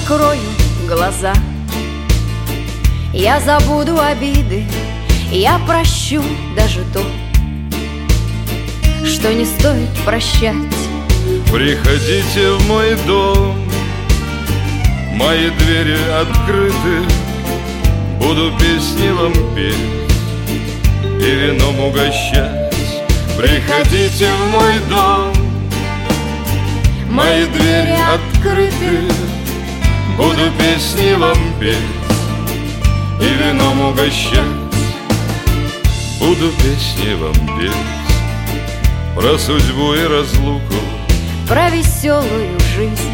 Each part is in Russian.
закрою глаза, я забуду обиды, я прощу даже то, что не стоит прощать. Приходите в мой дом, мои двери открыты, буду песни вам петь и вином угощать. Приходите в мой дом, мои двери открыты, буду песни вам петь и вином угощать. Буду песни вам петь про судьбу и разлуку, про веселую жизнь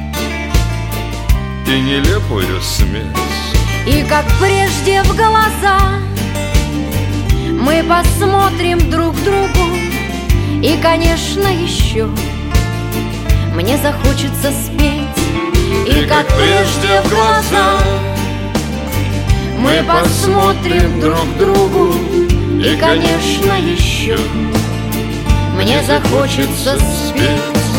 и нелепую смерть. И как прежде в глаза мы посмотрим друг другу, и, конечно, еще мне захочется спеть. И как прежде в глаза мы посмотрим друг другу, и, конечно, еще мне захочется спеть.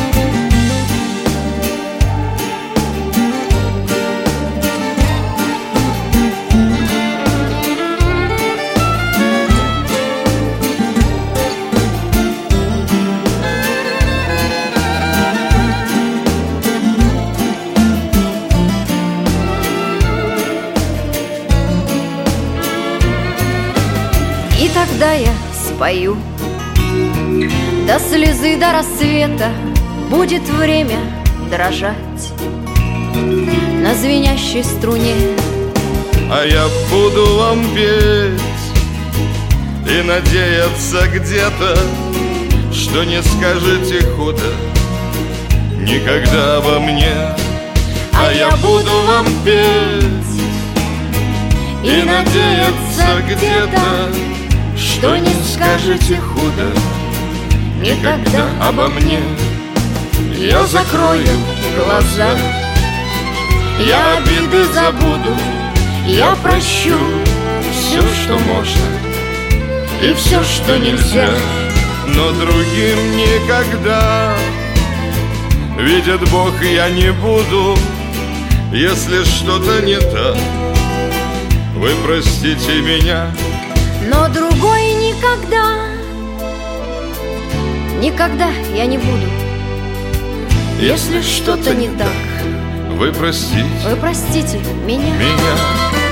И тогда я спою до слезы, до рассвета. Будет время дрожать на звенящей струне. А я буду вам петь и надеяться где-то, что не скажете худо никогда обо мне. А я буду вам петь и надеяться где-то, что не скажете худо никогда обо мне. Я закрою глаза, я обиды забуду, я прощу все, что можно, и все, что нельзя. Но другим никогда, видит Бог, я не буду. Если что-то не так, вы простите меня. Но другой никогда, никогда я не буду. Если что-то не так, вы простите меня.